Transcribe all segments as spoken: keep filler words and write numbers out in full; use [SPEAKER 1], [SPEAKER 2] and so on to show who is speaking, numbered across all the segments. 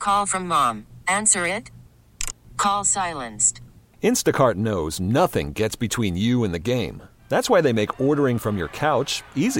[SPEAKER 1] Call from mom. Answer it. Call silenced.
[SPEAKER 2] Instacart knows nothing gets between you and the game. That's why they make ordering from your couch easy.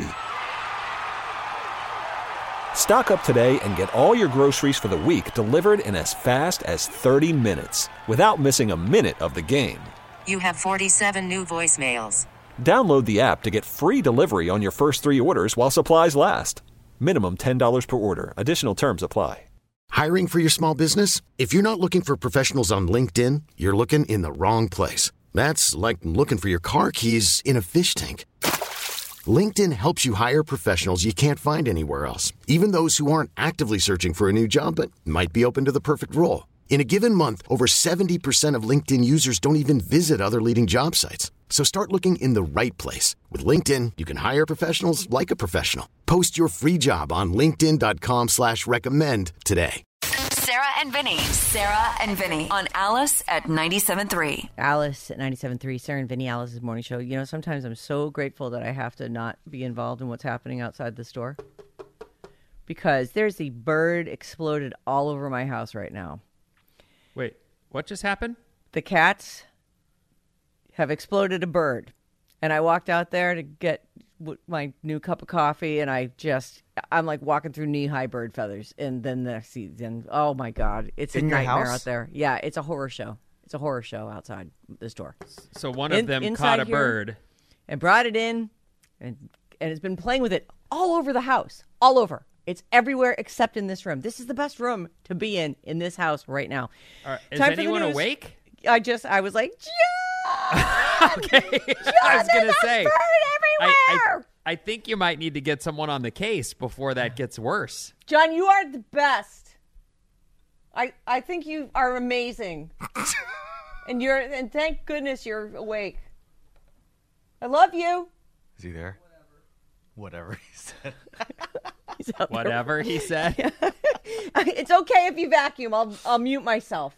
[SPEAKER 2] Stock up today and get all your groceries for the week delivered in as fast as thirty minutes without missing a minute of the game.
[SPEAKER 1] You have forty-seven new voicemails.
[SPEAKER 2] Download the app to get free delivery on your first three orders while supplies last. Minimum ten dollars per order. Additional terms apply.
[SPEAKER 3] Hiring for your small business? If you're not looking for professionals on LinkedIn, you're looking in the wrong place. That's like looking for your car keys in a fish tank. LinkedIn helps you hire professionals you can't find anywhere else, even those who aren't actively searching for a new job but might be open to the perfect role. In a given month, over seventy percent of LinkedIn users don't even visit other leading job sites. So start looking in the right place. With LinkedIn, you can hire professionals like a professional. Post your free job on linkedin.com slash recommend today.
[SPEAKER 4] Sarah and Vinny. Sarah and Vinny on Alice at ninety-seven point three.
[SPEAKER 5] Alice at ninety-seven point three. Sarah and Vinny, Alice's morning show. You know, sometimes I'm so grateful that I have to not be involved in what's happening outside the store. Because there's a bird exploded all over my house right now.
[SPEAKER 6] Wait, what just happened?
[SPEAKER 5] The cats have exploded a bird. And I walked out there to get my new cup of coffee, and I just, I'm like walking through knee-high bird feathers. And then the season, oh my God, it's
[SPEAKER 7] In
[SPEAKER 5] a
[SPEAKER 7] your
[SPEAKER 5] nightmare
[SPEAKER 7] house?
[SPEAKER 5] out there. Yeah, it's a horror show. It's a horror show outside the store.
[SPEAKER 6] So one of
[SPEAKER 5] In-
[SPEAKER 6] them
[SPEAKER 5] inside
[SPEAKER 6] caught a
[SPEAKER 5] here,
[SPEAKER 6] bird.
[SPEAKER 5] And brought it in, and and it's been playing with it all over the house. All over. It's everywhere except in this room. This is the best room to be in, in this house right now.
[SPEAKER 6] All right, is
[SPEAKER 5] Time for the
[SPEAKER 6] anyone
[SPEAKER 5] news.
[SPEAKER 6] awake?
[SPEAKER 5] I just, I was like, John!
[SPEAKER 6] Okay.
[SPEAKER 5] John,
[SPEAKER 6] I was going
[SPEAKER 5] there's
[SPEAKER 6] to
[SPEAKER 5] a
[SPEAKER 6] say.
[SPEAKER 5] bird
[SPEAKER 6] I, I,
[SPEAKER 5] everywhere!
[SPEAKER 6] I think you might need to get someone on the case before that gets worse.
[SPEAKER 5] John, you are the best. I I think you are amazing. and you're and thank goodness you're awake. I love you.
[SPEAKER 7] Is he there? Whatever, Whatever he said.
[SPEAKER 5] He's out there.
[SPEAKER 6] Whatever he said.
[SPEAKER 5] It's okay if you vacuum. I'll I'll mute myself.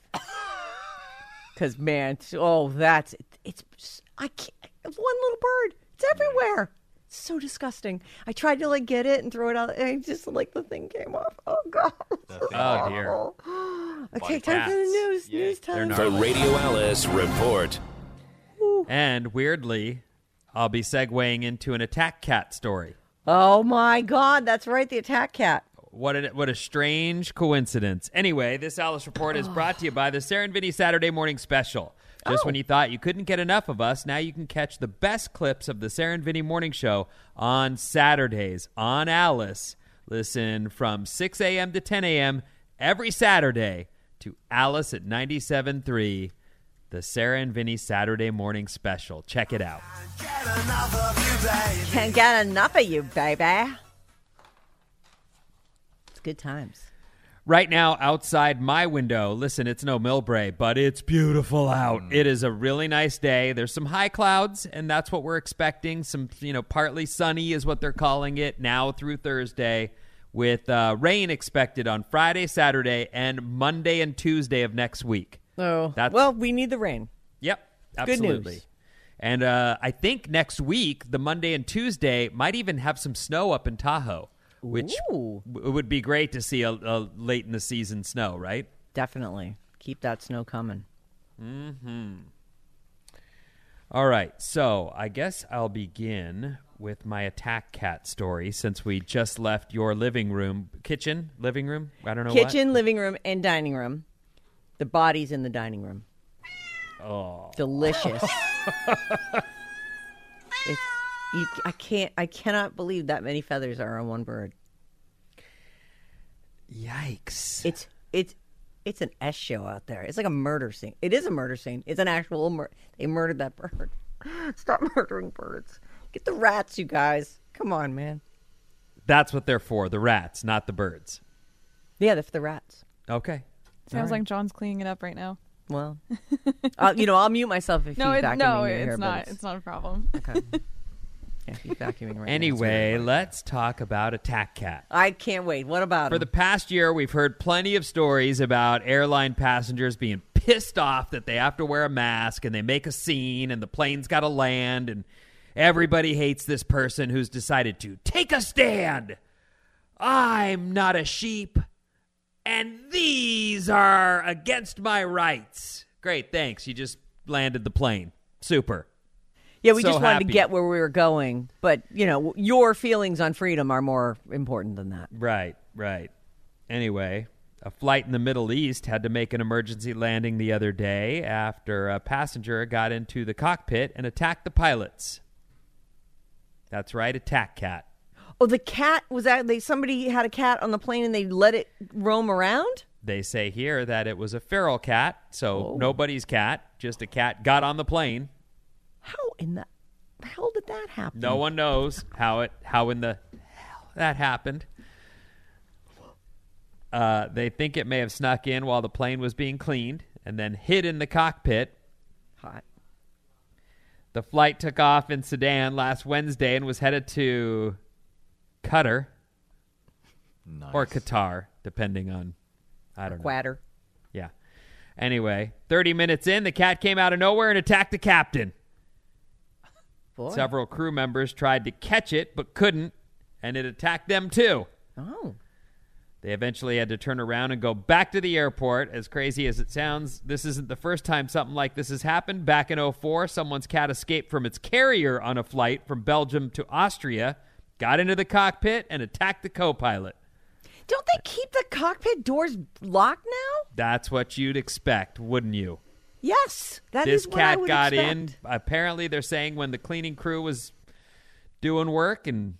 [SPEAKER 5] Cause man, oh that's it's I can't. One little bird. It's everywhere. It's so disgusting. I tried to like get it and throw it out, and I just like the thing came off. Oh God.
[SPEAKER 6] Oh dear.
[SPEAKER 5] Okay, time for the news.
[SPEAKER 7] Yeah.
[SPEAKER 5] News time.
[SPEAKER 8] The Radio Alice Report.
[SPEAKER 6] And weirdly, I'll be segueing into an attack cat story.
[SPEAKER 5] Oh my God, that's right, the attack cat.
[SPEAKER 6] What a, what a strange coincidence. Anyway, this Alice Report is brought to you by the Sarah and Vinny Saturday Morning Special. Just
[SPEAKER 5] Oh.
[SPEAKER 6] when you thought you couldn't get enough of us, now you can catch the best clips of the Sarah and Vinny Morning Show on Saturdays on Alice. Listen from six a.m. to ten a.m. every Saturday to Alice at ninety-seven point three, the Sarah and Vinny Saturday Morning Special. Check it out.
[SPEAKER 5] Can't get enough of you, baby. It's good times.
[SPEAKER 6] Right now, outside my window, listen, it's no Millbrae, but it's beautiful out. It is a really nice day. There's some high clouds, and that's what we're expecting. Some, you know, partly sunny is what they're calling it now through Thursday, with uh, rain expected on Friday, Saturday, and Monday and Tuesday of next week.
[SPEAKER 5] Oh,
[SPEAKER 6] That's-
[SPEAKER 5] well, we need the rain.
[SPEAKER 6] Yep,
[SPEAKER 5] Good
[SPEAKER 6] absolutely.
[SPEAKER 5] news.
[SPEAKER 6] And uh, I think next week, the Monday and Tuesday, might even have some snow up in Tahoe, which
[SPEAKER 5] Ooh.
[SPEAKER 6] w- would be great to see a, a late in the season snow, right?
[SPEAKER 5] Definitely. Keep that snow coming.
[SPEAKER 6] All right, so I guess I'll begin with my attack cat story since we just left your living room, kitchen, living room, I don't know
[SPEAKER 5] Kitchen, living room, and dining room. The body's in the dining room.
[SPEAKER 6] Oh.
[SPEAKER 5] Delicious. it's, you, I can't. I cannot believe that many feathers are on one bird.
[SPEAKER 6] what. Yikes.
[SPEAKER 5] It's it's it's an S show out there. It's like a murder scene. It is a murder scene. It's an actual murder. They murdered that bird. Stop murdering birds. Get the rats, you guys. Come on, man.
[SPEAKER 6] That's what they're for, the rats, not the birds.
[SPEAKER 5] Yeah, they're for the rats.
[SPEAKER 6] Okay.
[SPEAKER 9] Sounds like John's cleaning it up right now.
[SPEAKER 5] Well, I'll, you know, I'll mute myself if
[SPEAKER 9] No,
[SPEAKER 5] you
[SPEAKER 9] it,
[SPEAKER 5] vacuuming
[SPEAKER 9] no,
[SPEAKER 5] your hair,
[SPEAKER 9] it's
[SPEAKER 5] but
[SPEAKER 9] not. It's not a problem.
[SPEAKER 5] Okay. Yeah, if you're vacuuming right now, it's
[SPEAKER 6] Anyway,
[SPEAKER 5] really-
[SPEAKER 6] let's talk about attack cat.
[SPEAKER 5] I can't wait. What about
[SPEAKER 6] For
[SPEAKER 5] him?
[SPEAKER 6] the past year, we've heard plenty of stories about airline passengers being pissed off that they have to wear a mask and they make a scene and the plane's got to land and everybody hates this person who's decided to take a stand. I'm not a sheep and these Arabs are against my rights. Great, thanks. You just landed the plane. Super.
[SPEAKER 5] Yeah, we
[SPEAKER 6] So
[SPEAKER 5] just wanted
[SPEAKER 6] happy.
[SPEAKER 5] to get where we were going. But, you know, your feelings on freedom are more important than that.
[SPEAKER 6] Right, right. Anyway, a flight in the Middle East had to make an emergency landing the other day after a passenger got into the cockpit and attacked the pilots. That's right, attack cat.
[SPEAKER 5] Oh, the cat, was that, they somebody had a cat on the plane and they let it roam around?
[SPEAKER 6] They say here that it was a feral cat, so
[SPEAKER 5] Oh.
[SPEAKER 6] nobody's cat, just a cat got on the plane.
[SPEAKER 5] How in the hell did that happen?
[SPEAKER 6] No one knows how it how in the hell that happened. Uh, they think it may have snuck in while the plane was being cleaned and then hid in the cockpit.
[SPEAKER 5] Hot.
[SPEAKER 6] The flight took off in Sudan last Wednesday and was headed to Qatar
[SPEAKER 7] Nice.
[SPEAKER 6] or Qatar, depending on, I don't know.
[SPEAKER 5] Quatter.
[SPEAKER 6] Yeah. Anyway, thirty minutes in, the cat came out of nowhere and attacked the captain.
[SPEAKER 5] Boy.
[SPEAKER 6] Several crew members tried to catch it but couldn't, and it attacked them too.
[SPEAKER 5] Oh.
[SPEAKER 6] They eventually had to turn around and go back to the airport. As crazy as it sounds, this isn't the first time something like this has happened. Back in oh four, someone's cat escaped from its carrier on a flight from Belgium to Austria, got into the cockpit, and attacked the co-pilot.
[SPEAKER 5] Don't they keep the cockpit doors locked now?
[SPEAKER 6] That's what you'd expect, wouldn't you?
[SPEAKER 5] Yes. That is
[SPEAKER 6] This
[SPEAKER 5] what I
[SPEAKER 6] cat
[SPEAKER 5] would
[SPEAKER 6] got
[SPEAKER 5] expect.
[SPEAKER 6] in. Apparently, they're saying when the cleaning crew was doing work, and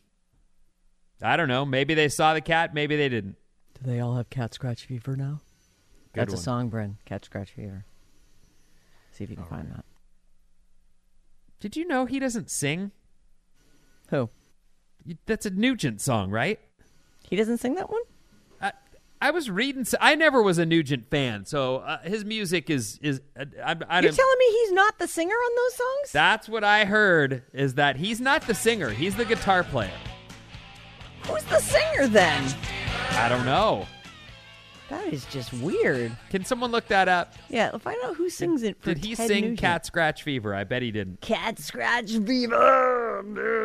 [SPEAKER 6] I don't know. Maybe they saw the cat. Maybe they didn't.
[SPEAKER 5] Do they all have cat scratch fever now?
[SPEAKER 6] Good
[SPEAKER 5] That's
[SPEAKER 6] one.
[SPEAKER 5] a song, Bryn. Cat scratch fever. See if you can find that.
[SPEAKER 6] Did you know he doesn't sing?
[SPEAKER 5] Who?
[SPEAKER 6] You- That's a Nugent song, right?
[SPEAKER 5] He doesn't sing that one?
[SPEAKER 6] I, I was reading. s- I never was a Nugent fan, so uh, his music is is. Uh, I, I
[SPEAKER 5] You're
[SPEAKER 6] don't.
[SPEAKER 5] telling me he's not the singer on those songs?
[SPEAKER 6] That's what I heard. Is that he's not the singer? He's the guitar player.
[SPEAKER 5] Who's the singer then?
[SPEAKER 6] I don't know.
[SPEAKER 5] That is just weird.
[SPEAKER 6] Can someone look that up?
[SPEAKER 5] Yeah, find out who sings it for
[SPEAKER 6] Did he
[SPEAKER 5] Ted
[SPEAKER 6] sing
[SPEAKER 5] Nugent.
[SPEAKER 6] "Cat Scratch Fever"? I bet he didn't.
[SPEAKER 5] Cat scratch fever.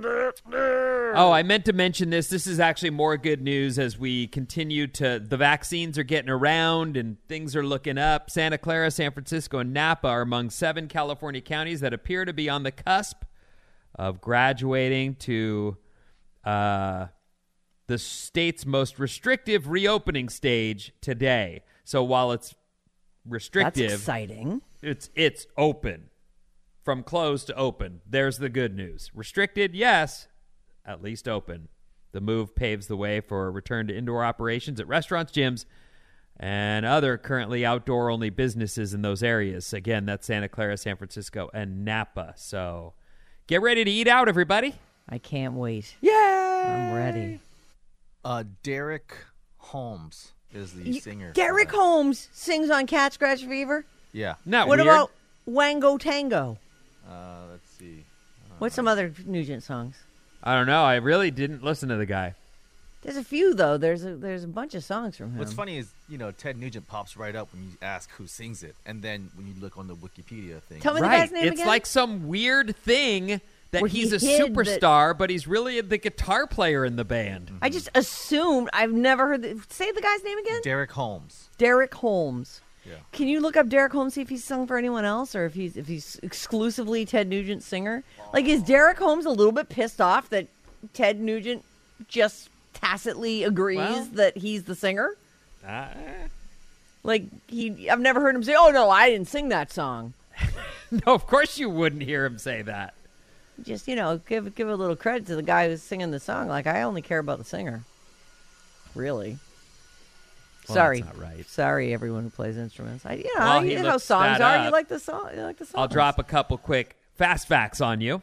[SPEAKER 6] Oh, I meant to mention this. This is actually more good news as we continue to. The vaccines are getting around and things are looking up. Santa Clara, San Francisco, and Napa are among seven California counties that appear to be on the cusp of graduating to uh, the state's most restrictive reopening stage today. So while it's restrictive,
[SPEAKER 5] That's exciting.
[SPEAKER 6] it's it's open. From closed to open. There's the good news. Restricted, yes, at least open. The move paves the way for a return to indoor operations at restaurants, gyms, and other currently outdoor-only businesses in those areas. Again, that's Santa Clara, San Francisco, and Napa. So get ready to eat out, everybody.
[SPEAKER 5] I can't wait.
[SPEAKER 6] Yay!
[SPEAKER 5] I'm ready.
[SPEAKER 7] Uh, Derek Holmes is the
[SPEAKER 5] You-
[SPEAKER 7] singer. for
[SPEAKER 5] Derek
[SPEAKER 7] that.
[SPEAKER 5] Holmes sings on Cat Scratch Fever.
[SPEAKER 7] Yeah.
[SPEAKER 6] Not
[SPEAKER 5] What
[SPEAKER 6] weird.
[SPEAKER 5] about Wango Tango?
[SPEAKER 7] Uh, let's see.
[SPEAKER 5] What's some other Nugent songs?
[SPEAKER 6] I don't know. I really didn't listen to the guy.
[SPEAKER 5] There's a few though. There's a there's a bunch of songs from him.
[SPEAKER 7] What's funny is, you know, Ted Nugent pops right up when you ask who sings it, and then when you look on the Wikipedia thing,
[SPEAKER 5] Tell me the
[SPEAKER 6] Right.
[SPEAKER 5] guy's name
[SPEAKER 6] It's
[SPEAKER 5] again.
[SPEAKER 6] like some weird thing that
[SPEAKER 5] Where he
[SPEAKER 6] he's a
[SPEAKER 5] hid that-
[SPEAKER 6] superstar, but he's really the guitar player in the band.
[SPEAKER 5] I just assumed. I've never heard. The, say the guy's name again.
[SPEAKER 7] Derek Holmes.
[SPEAKER 5] Derek Holmes.
[SPEAKER 7] Yeah.
[SPEAKER 5] Can you look up Derek Holmes, see if he's sung for anyone else, or if he's if he's exclusively Ted Nugent's singer? Like, is Derek Holmes a little bit pissed off that Ted Nugent just tacitly agrees
[SPEAKER 6] Well-
[SPEAKER 5] that he's the singer?
[SPEAKER 6] Uh,
[SPEAKER 5] Like, he, I've never heard him say, "Oh no, I didn't sing that song."
[SPEAKER 6] no, of course you wouldn't hear him say that.
[SPEAKER 5] Just, you know, give give a little credit to the guy who's singing the song. Like, I only care about the singer. Really.
[SPEAKER 6] Well,
[SPEAKER 5] Sorry,
[SPEAKER 6] that's not right.
[SPEAKER 5] Sorry, everyone who plays instruments. I, you know,
[SPEAKER 6] Well,
[SPEAKER 5] you
[SPEAKER 6] he
[SPEAKER 5] know how
[SPEAKER 6] looked
[SPEAKER 5] songs
[SPEAKER 6] that
[SPEAKER 5] are.
[SPEAKER 6] up.
[SPEAKER 5] You like the song. You like the song.
[SPEAKER 6] I'll drop a couple quick fast facts on you.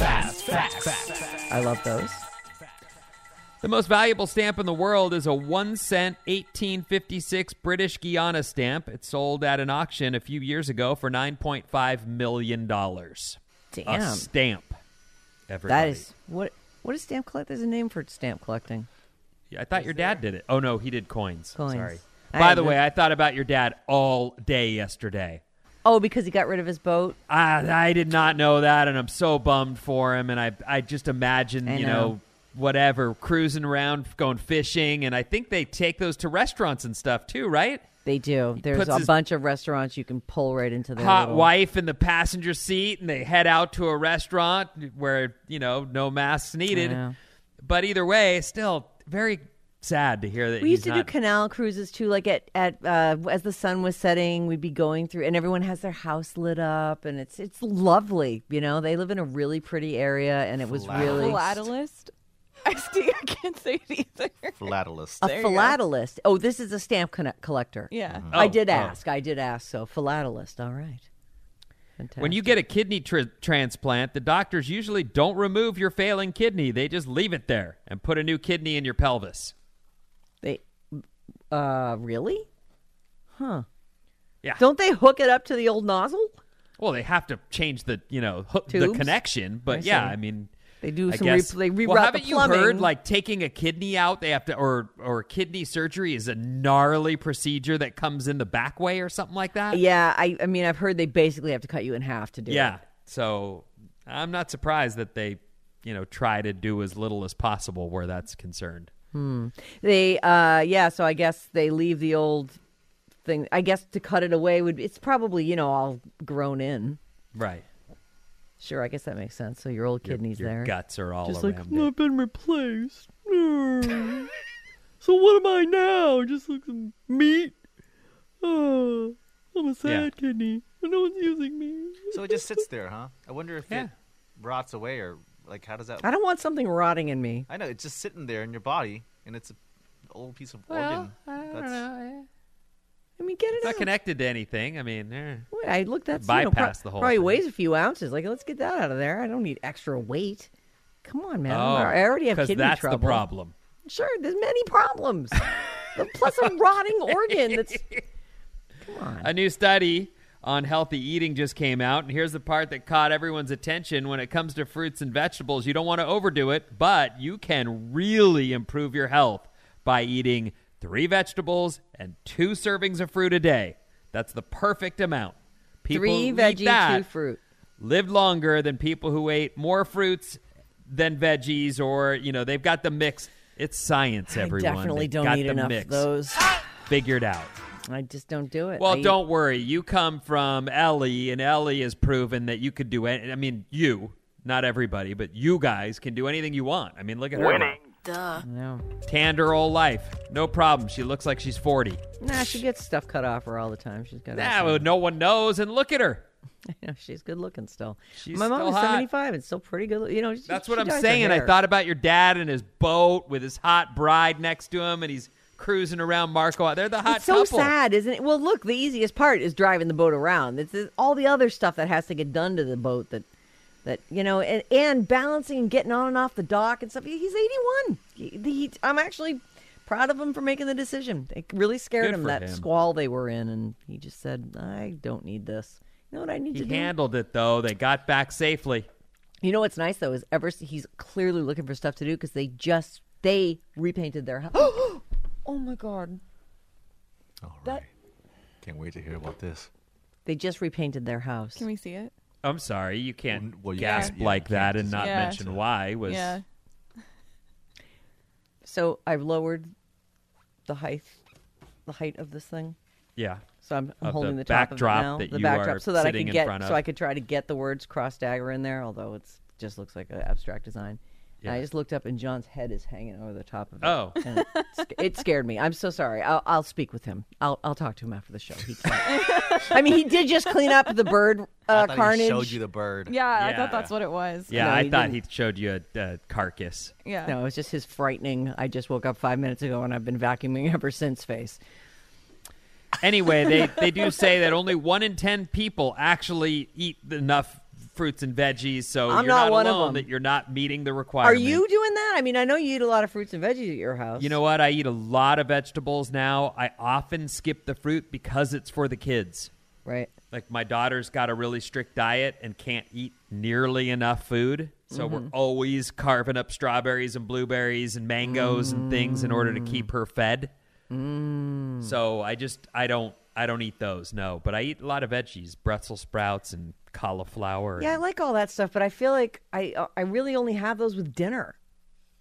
[SPEAKER 5] I love those.
[SPEAKER 6] The most valuable stamp in the world is a one cent eighteen fifty-six British Guiana stamp. It sold at an auction a few years ago for nine point five million dollars.
[SPEAKER 5] Damn.
[SPEAKER 6] A stamp. Everybody.
[SPEAKER 5] That is what. What is stamp collect? There's a name for stamp collecting.
[SPEAKER 6] Yeah, I thought your dad did it. Oh, no, he did coins.
[SPEAKER 5] Coins.
[SPEAKER 6] Sorry.
[SPEAKER 5] I
[SPEAKER 6] By
[SPEAKER 5] had
[SPEAKER 6] the
[SPEAKER 5] no-
[SPEAKER 6] way, I thought about your dad all day yesterday.
[SPEAKER 5] Oh, because he got rid of his boat.
[SPEAKER 6] I, I did not know that, and I'm so bummed for him. And I, I just imagine,
[SPEAKER 5] I
[SPEAKER 6] you
[SPEAKER 5] know.
[SPEAKER 6] know, whatever, cruising around, going fishing, and I think they take those to restaurants and stuff too, right?
[SPEAKER 5] They do. There's
[SPEAKER 6] puts
[SPEAKER 5] a
[SPEAKER 6] his-
[SPEAKER 5] bunch of restaurants you can pull right into their
[SPEAKER 6] Hot
[SPEAKER 5] little-
[SPEAKER 6] wife in the passenger seat, and they head out to a restaurant where, you know, no masks needed.
[SPEAKER 5] Yeah.
[SPEAKER 6] But either way, still very sad to hear that
[SPEAKER 5] We
[SPEAKER 6] he's
[SPEAKER 5] used to
[SPEAKER 6] not.
[SPEAKER 5] do canal cruises too, like at at uh, as the sun was setting, we'd be going through, and everyone has their house lit up, and it's it's lovely. You know, they live in a really pretty area, and it was really
[SPEAKER 9] Philatelist. I still I can't say it either.
[SPEAKER 7] Philatelist.
[SPEAKER 5] a
[SPEAKER 9] There you go.
[SPEAKER 5] philatelist. Oh, this is a stamp conne- collector.
[SPEAKER 9] Yeah.
[SPEAKER 6] Oh,
[SPEAKER 5] I did
[SPEAKER 6] oh.
[SPEAKER 5] ask. I did ask. So philatelist. All right. Fantastic.
[SPEAKER 6] When you get a kidney tr- transplant, the doctors usually don't remove your failing kidney. They just leave it there and put a new kidney in your pelvis.
[SPEAKER 5] they, uh, really? Huh?
[SPEAKER 6] Yeah.
[SPEAKER 5] Don't they hook it up to the old nozzle?
[SPEAKER 6] Well, they have to change the, you know, hook, the
[SPEAKER 5] Tubes?
[SPEAKER 6] connection. But
[SPEAKER 5] I
[SPEAKER 6] yeah,
[SPEAKER 5] see.
[SPEAKER 6] I mean,
[SPEAKER 5] They do
[SPEAKER 6] I
[SPEAKER 5] some.
[SPEAKER 6] guess.
[SPEAKER 5] Re- they reroute
[SPEAKER 6] well, haven't
[SPEAKER 5] the
[SPEAKER 6] you
[SPEAKER 5] plumbing.
[SPEAKER 6] heard like taking a kidney out? They have to, or or kidney surgery is a gnarly procedure that comes in the back way or something like that.
[SPEAKER 5] Yeah, I, I mean, I've heard they basically have to cut you in half to do
[SPEAKER 6] Yeah.
[SPEAKER 5] it.
[SPEAKER 6] So I'm not surprised that they, you know, try to do as little as possible where that's concerned.
[SPEAKER 5] They, uh, yeah. So I guess they leave the old thing. I guess to cut it away would. It's probably you know all grown in.
[SPEAKER 6] Right.
[SPEAKER 5] Sure, I guess that makes sense. So your old
[SPEAKER 6] Your-
[SPEAKER 5] kidneys
[SPEAKER 6] your
[SPEAKER 5] there.
[SPEAKER 6] guts are all
[SPEAKER 5] Just
[SPEAKER 6] around
[SPEAKER 5] like
[SPEAKER 6] it.
[SPEAKER 5] I've been replaced. So what am I now? Just like some meat? Oh, I'm a sad
[SPEAKER 6] Yeah.
[SPEAKER 5] kidney. No one's using me.
[SPEAKER 7] So it just sits there, huh? I wonder if
[SPEAKER 6] Yeah.
[SPEAKER 7] it rots away or like how does that?
[SPEAKER 5] I don't want something rotting in me.
[SPEAKER 7] I know it's just sitting there in your body, and it's an old piece of
[SPEAKER 6] Well,
[SPEAKER 7] organ.
[SPEAKER 6] I don't
[SPEAKER 7] That's-
[SPEAKER 6] know.
[SPEAKER 5] I mean, get it
[SPEAKER 6] It's not
[SPEAKER 5] out.
[SPEAKER 6] connected to anything. I mean, eh.
[SPEAKER 5] Wait, I looked. That's you know,
[SPEAKER 6] Bypass
[SPEAKER 5] pro-
[SPEAKER 6] the whole
[SPEAKER 5] Probably
[SPEAKER 6] thing.
[SPEAKER 5] weighs a few ounces. Like, let's get that out of there. I don't need extra weight. Come on, man.
[SPEAKER 6] oh,
[SPEAKER 5] I already have
[SPEAKER 6] because
[SPEAKER 5] kidney
[SPEAKER 6] that's
[SPEAKER 5] trouble.
[SPEAKER 6] the problem.
[SPEAKER 5] Sure, there's many problems. Plus a rotting organ. That's come on.
[SPEAKER 6] A new study on healthy eating just came out, and here's the part that caught everyone's attention. When it comes to fruits and vegetables, you don't want to overdo it, but you can really improve your health by eating three vegetables and two servings of fruit a day. That's the perfect amount. People
[SPEAKER 5] Three
[SPEAKER 6] who eat
[SPEAKER 5] veggie,
[SPEAKER 6] that
[SPEAKER 5] two fruit.
[SPEAKER 6] lived longer than people who ate more fruits than veggies, or, you know, they've got the mix. It's science, everyone.
[SPEAKER 5] I definitely
[SPEAKER 6] They've
[SPEAKER 5] don't
[SPEAKER 6] got
[SPEAKER 5] eat
[SPEAKER 6] the
[SPEAKER 5] enough
[SPEAKER 6] mix
[SPEAKER 5] of those.
[SPEAKER 6] figured out.
[SPEAKER 5] I just don't do it.
[SPEAKER 6] Well,
[SPEAKER 5] I eat-
[SPEAKER 6] don't worry. You come from Ellie, and Ellie has proven that you could do it. I mean, you, not everybody, but you guys can do anything you want. I mean, look at her.
[SPEAKER 1] Duh.
[SPEAKER 5] No.
[SPEAKER 6] Tanned her whole life. No problem. She looks like she's forty.
[SPEAKER 5] Nah, she gets stuff cut off her all the time. She's got.
[SPEAKER 6] Nah, well, no one knows, and look at her.
[SPEAKER 5] Yeah, she's good looking still.
[SPEAKER 6] She's
[SPEAKER 5] My mom
[SPEAKER 6] still
[SPEAKER 5] is
[SPEAKER 6] hot.
[SPEAKER 5] seventy-five and still pretty good. You know, she-
[SPEAKER 6] That's
[SPEAKER 5] she
[SPEAKER 6] what I'm
[SPEAKER 5] dyes her
[SPEAKER 6] saying. I
[SPEAKER 5] hair.
[SPEAKER 6] thought about your dad and his boat with his hot bride next to him, and he's cruising around Marco. They're the hot
[SPEAKER 5] It's so
[SPEAKER 6] couple.
[SPEAKER 5] sad, isn't it? Well, look, the easiest part is driving the boat around. It's, it's all the other stuff that has to get done to the boat that, that you know, and, and balancing and getting on and off the dock and stuff. He's eighty-one. He, he, I'm actually proud of him for making the decision. It really scared
[SPEAKER 6] Good
[SPEAKER 5] him,
[SPEAKER 6] for
[SPEAKER 5] that
[SPEAKER 6] him.
[SPEAKER 5] squall they were in, and he just said, I don't need this. You know what I need
[SPEAKER 6] He
[SPEAKER 5] to do?
[SPEAKER 6] handled it, though. They got back safely.
[SPEAKER 5] You know what's nice, though, is ever he's clearly looking for stuff to do because they just, they repainted their house. Oh, my God.
[SPEAKER 7] All right.
[SPEAKER 5] That-
[SPEAKER 7] Can't wait to hear about this.
[SPEAKER 5] They just repainted their house.
[SPEAKER 9] Can we see it?
[SPEAKER 6] I'm sorry. You can't
[SPEAKER 7] Well, well, you
[SPEAKER 6] gasp
[SPEAKER 7] can't- yeah,
[SPEAKER 6] like
[SPEAKER 7] you can't
[SPEAKER 6] that and
[SPEAKER 7] just-
[SPEAKER 6] not
[SPEAKER 9] Yeah.
[SPEAKER 6] mention why. Was
[SPEAKER 9] Yeah.
[SPEAKER 5] So I've lowered the height, the height of this thing.
[SPEAKER 6] yeah.
[SPEAKER 5] So I'm, I'm
[SPEAKER 6] Of
[SPEAKER 5] holding
[SPEAKER 6] the
[SPEAKER 5] the, top
[SPEAKER 6] backdrop
[SPEAKER 5] of it now,
[SPEAKER 6] that
[SPEAKER 5] the
[SPEAKER 6] you
[SPEAKER 5] backdrop,
[SPEAKER 6] are
[SPEAKER 5] so that I
[SPEAKER 6] sitting
[SPEAKER 5] could
[SPEAKER 6] in
[SPEAKER 5] get,
[SPEAKER 6] front of.
[SPEAKER 5] so I could try to get the words cross dagger in there. Although it's just looks like an abstract design. And I
[SPEAKER 6] Yeah.
[SPEAKER 5] just looked up, and John's head is hanging over the top of it.
[SPEAKER 6] Oh.
[SPEAKER 5] and it, sc- it scared me. I'm so sorry. I'll, I'll speak with him. I'll, I'll talk to him after the show. He can't. I mean, he did just clean up the bird
[SPEAKER 7] I
[SPEAKER 5] uh,
[SPEAKER 7] thought
[SPEAKER 5] carnage.
[SPEAKER 7] he showed you the bird.
[SPEAKER 9] Yeah, I
[SPEAKER 6] Yeah.
[SPEAKER 9] thought that's what it was.
[SPEAKER 6] Yeah,
[SPEAKER 5] No,
[SPEAKER 6] I
[SPEAKER 5] he
[SPEAKER 6] thought
[SPEAKER 5] didn't.
[SPEAKER 6] he showed you a, a carcass.
[SPEAKER 9] Yeah.
[SPEAKER 5] No, it's just his frightening. I just woke up five minutes ago, and I've been vacuuming ever since face.
[SPEAKER 6] Anyway, they, they do say that only one in ten people actually eat enough fruits and veggies, so
[SPEAKER 5] I'm
[SPEAKER 6] you're
[SPEAKER 5] not
[SPEAKER 6] not,
[SPEAKER 5] one of
[SPEAKER 6] alone
[SPEAKER 5] them.
[SPEAKER 6] that you're not meeting the
[SPEAKER 5] Are
[SPEAKER 6] requirement.
[SPEAKER 5] you doing that? I mean, I know you eat a lot of fruits and veggies at your house.
[SPEAKER 6] You know what? I eat a lot of vegetables now. I often skip the fruit because it's for the kids.
[SPEAKER 5] Right.
[SPEAKER 6] Like my daughter's got a really strict diet and can't eat nearly enough food. So
[SPEAKER 5] Mm-hmm.
[SPEAKER 6] we're always carving up strawberries and blueberries and mangoes and things in order to keep her fed.
[SPEAKER 5] Mm.
[SPEAKER 6] So I just I don't I don't eat those, no. But I eat a lot of veggies, Brussels sprouts and cauliflower.
[SPEAKER 5] Yeah, I
[SPEAKER 6] and-
[SPEAKER 5] like all that stuff, but I feel like I uh, I really only have those with dinner.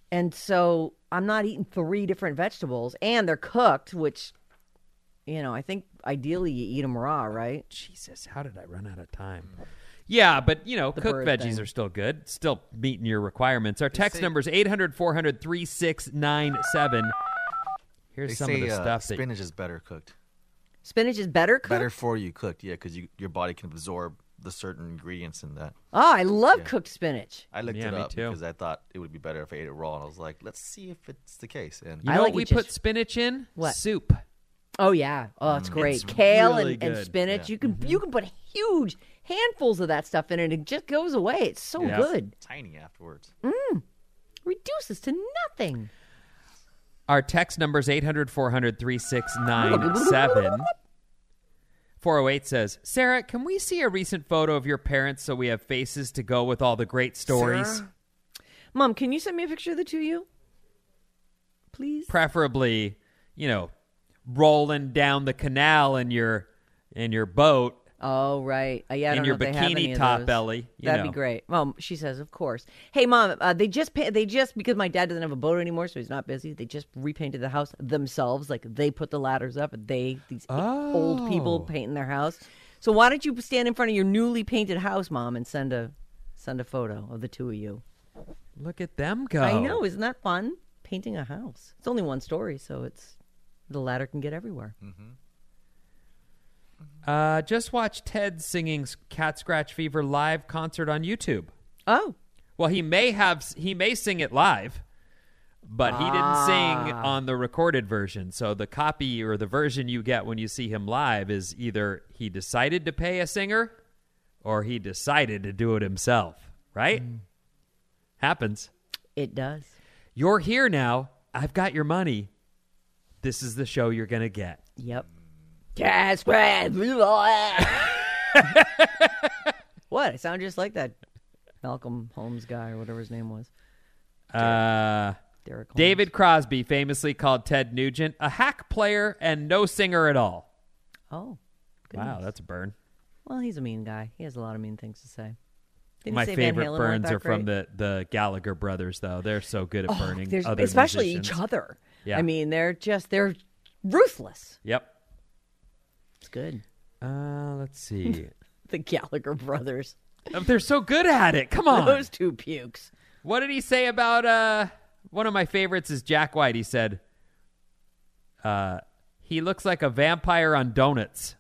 [SPEAKER 5] And so I'm not eating three different vegetables, and they're cooked, which, you know, I think ideally you eat them raw, right?
[SPEAKER 6] Jesus, how did I run out of time? Yeah, but, you know,
[SPEAKER 5] The
[SPEAKER 6] cooked
[SPEAKER 5] bird
[SPEAKER 6] veggies
[SPEAKER 5] thing.
[SPEAKER 6] are still good. Still meeting your requirements. Our text
[SPEAKER 7] say-
[SPEAKER 6] number is eight hundred, four hundred, thirty-six ninety-seven. Here's
[SPEAKER 7] They
[SPEAKER 6] some
[SPEAKER 7] say
[SPEAKER 6] of the
[SPEAKER 7] uh,
[SPEAKER 6] stuff that...
[SPEAKER 7] spinach is better cooked.
[SPEAKER 5] Spinach is better cooked?
[SPEAKER 7] Better for you cooked, yeah, because you, your body can absorb the certain ingredients in that.
[SPEAKER 5] Oh, I love
[SPEAKER 7] Yeah.
[SPEAKER 5] cooked spinach.
[SPEAKER 7] I looked
[SPEAKER 6] Yeah,
[SPEAKER 7] it
[SPEAKER 6] me
[SPEAKER 7] up
[SPEAKER 6] too.
[SPEAKER 7] because I thought it would be better if I ate it raw, and I was like, let's see if it's the case. And
[SPEAKER 6] You
[SPEAKER 5] I
[SPEAKER 6] know
[SPEAKER 5] like
[SPEAKER 6] what we
[SPEAKER 5] it just-
[SPEAKER 6] put spinach in?
[SPEAKER 5] What?
[SPEAKER 6] Soup.
[SPEAKER 5] Oh, yeah. Oh, it's great.
[SPEAKER 6] It's
[SPEAKER 5] Kale
[SPEAKER 6] really
[SPEAKER 5] and, and
[SPEAKER 6] good.
[SPEAKER 5] spinach.
[SPEAKER 7] Yeah.
[SPEAKER 5] You can you can put huge handfuls of that stuff in it. It just goes away. It's so
[SPEAKER 6] Yeah.
[SPEAKER 5] good.
[SPEAKER 7] tiny afterwards.
[SPEAKER 5] Reduces to nothing.
[SPEAKER 6] Our text number is eight hundred, four hundred, thirty-six ninety-seven. four oh eight says, Sarah, can we see a recent photo of your parents so we have faces to go with all the great stories?
[SPEAKER 7] Sarah?
[SPEAKER 5] Mom, can you send me a picture of the two of you? Please?
[SPEAKER 6] Preferably, you know, rolling down the canal in your in your boat.
[SPEAKER 5] Oh, right. Uh, yeah, I
[SPEAKER 6] In
[SPEAKER 5] don't
[SPEAKER 6] your
[SPEAKER 5] know if they have
[SPEAKER 6] bikini
[SPEAKER 5] any of
[SPEAKER 6] top
[SPEAKER 5] those.
[SPEAKER 6] belly, you
[SPEAKER 5] That'd
[SPEAKER 6] know.
[SPEAKER 5] be great. Well, she says, of course. Hey, Mom, uh, they just pa- they just because my dad doesn't have a boat anymore, so he's not busy. They just repainted the house themselves. Like they put the ladders up. They these old people
[SPEAKER 6] Oh.
[SPEAKER 5] painting their house. So why don't you stand in front of your newly painted house, Mom, and send a send a photo of the two of you?
[SPEAKER 6] Look at them go.
[SPEAKER 5] I know, isn't that fun? Painting a house. It's only one story, so it's the ladder can get everywhere.
[SPEAKER 6] Uh, just watch Ted singing Cat Scratch Fever live concert on YouTube.
[SPEAKER 5] Oh,
[SPEAKER 6] Well, he may have he may sing it live, but he didn't sing
[SPEAKER 5] Ah.
[SPEAKER 6] on the recorded version. So the copy or the version you get when you see him live is either he decided to pay a singer or he decided to do it himself, right?
[SPEAKER 5] Mm.
[SPEAKER 6] Happens.
[SPEAKER 5] it does.
[SPEAKER 6] You're here now. I've got your money. This is the show you're going to get.
[SPEAKER 5] Yep. Gas What? I sound just like that Malcolm Holmes guy or whatever his name was.
[SPEAKER 6] Uh,
[SPEAKER 5] Derek Holmes.
[SPEAKER 6] David Crosby famously called Ted Nugent a hack player and no singer at all.
[SPEAKER 5] Oh.
[SPEAKER 6] Wow,
[SPEAKER 5] goodness.
[SPEAKER 6] that's a burn.
[SPEAKER 5] Well, he's a mean guy. He has a lot of mean things to say. Didn't he
[SPEAKER 6] My
[SPEAKER 5] say Van
[SPEAKER 6] favorite
[SPEAKER 5] Halen weren't
[SPEAKER 6] burns
[SPEAKER 5] that
[SPEAKER 6] are from
[SPEAKER 5] great?
[SPEAKER 6] the, the Gallagher brothers, though. They're so good at
[SPEAKER 5] Oh,
[SPEAKER 6] burning
[SPEAKER 5] there's-
[SPEAKER 6] other
[SPEAKER 5] especially
[SPEAKER 6] musicians.
[SPEAKER 5] each other.
[SPEAKER 6] Yeah.
[SPEAKER 5] I mean, they're just they're ruthless.
[SPEAKER 6] Yep.
[SPEAKER 5] It's good.
[SPEAKER 6] Uh, let's see.
[SPEAKER 5] The Gallagher brothers.
[SPEAKER 6] Oh, they're so good at it. Come on.
[SPEAKER 5] Those two pukes.
[SPEAKER 6] What did he say about uh one of my favorites is Jack White. He said uh he looks like a vampire on donuts.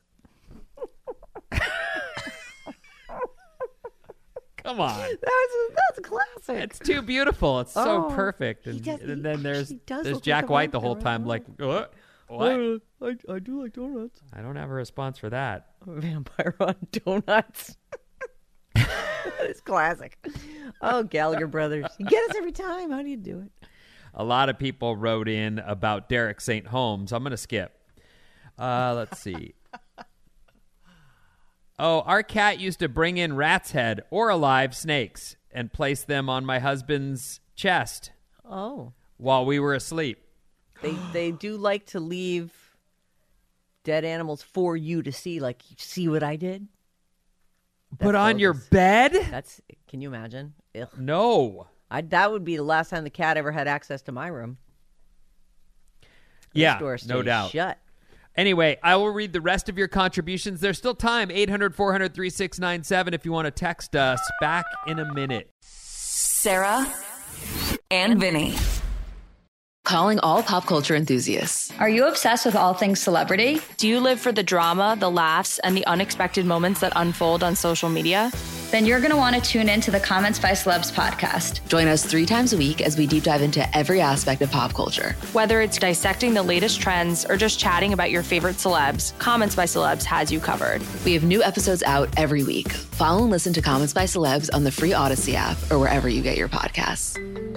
[SPEAKER 6] Come on.
[SPEAKER 5] That's that's a classic.
[SPEAKER 6] It's too beautiful. It's so
[SPEAKER 5] Oh,
[SPEAKER 6] perfect.
[SPEAKER 5] he
[SPEAKER 6] And,
[SPEAKER 5] does-
[SPEAKER 6] and
[SPEAKER 5] he
[SPEAKER 6] then there's
[SPEAKER 5] actually does
[SPEAKER 6] there's
[SPEAKER 5] look like
[SPEAKER 6] Jack
[SPEAKER 5] a
[SPEAKER 6] White the whole
[SPEAKER 5] vampire.
[SPEAKER 6] time like what? What?
[SPEAKER 5] I, I do like donuts.
[SPEAKER 6] I don't have a response for that.
[SPEAKER 5] Vampire on donuts. That is classic. Oh, Gallagher brothers. You get us every time. How do you do it?
[SPEAKER 6] A lot of people wrote in about Derek Saint Holmes. I'm going to skip. Uh, let's see. Oh, our cat used to bring in rat's head or alive snakes and place them on my husband's chest
[SPEAKER 5] Oh.
[SPEAKER 6] while we were asleep.
[SPEAKER 5] They they do like to leave dead animals for you to see. Like, see what I did?
[SPEAKER 6] But
[SPEAKER 5] That's
[SPEAKER 6] on your
[SPEAKER 5] bogus.
[SPEAKER 6] bed?
[SPEAKER 5] That's. Can you imagine? Ugh.
[SPEAKER 6] No.
[SPEAKER 5] I, that would be the last time the cat ever had access to my room. The
[SPEAKER 6] Yeah,
[SPEAKER 5] door
[SPEAKER 6] no
[SPEAKER 5] stays
[SPEAKER 6] doubt.
[SPEAKER 5] Shut.
[SPEAKER 6] Anyway, I will read the rest of your contributions. There's still time. eight hundred, four hundred, thirty-six ninety-seven if you want to text us. Back in a minute.
[SPEAKER 4] Sarah and Vinny.
[SPEAKER 10] Calling all pop culture enthusiasts.
[SPEAKER 11] Are you obsessed with all things celebrity?
[SPEAKER 9] Do you live for the drama, the laughs, and the unexpected moments that unfold on social media?
[SPEAKER 11] Then you're going to want to tune in to the Comments by Celebs podcast.
[SPEAKER 10] Join us three times a week as we deep dive into every aspect of pop culture.
[SPEAKER 9] Whether it's dissecting the latest trends or just chatting about your favorite celebs, Comments by Celebs has you covered.
[SPEAKER 10] We have new episodes out every week. Follow and listen to Comments by Celebs on the free Odyssey app or wherever you get your podcasts.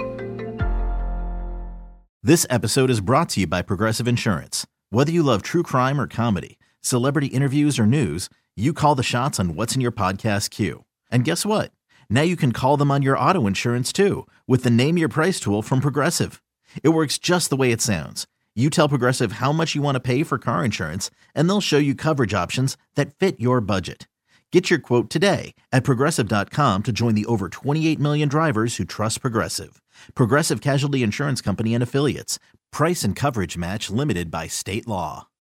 [SPEAKER 12] This episode is brought to you by Progressive Insurance. Whether you love true crime or comedy, celebrity interviews or news, you call the shots on what's in your podcast queue. And guess what? Now you can call them on your auto insurance too with the Name Your Price tool from Progressive. It works just the way it sounds. You tell Progressive how much you want to pay for car insurance, and they'll show you coverage options that fit your budget. Get your quote today at Progressive dot com to join the over twenty-eight million drivers who trust Progressive. Progressive Casualty Insurance Company and Affiliates. Price and coverage match limited by state law.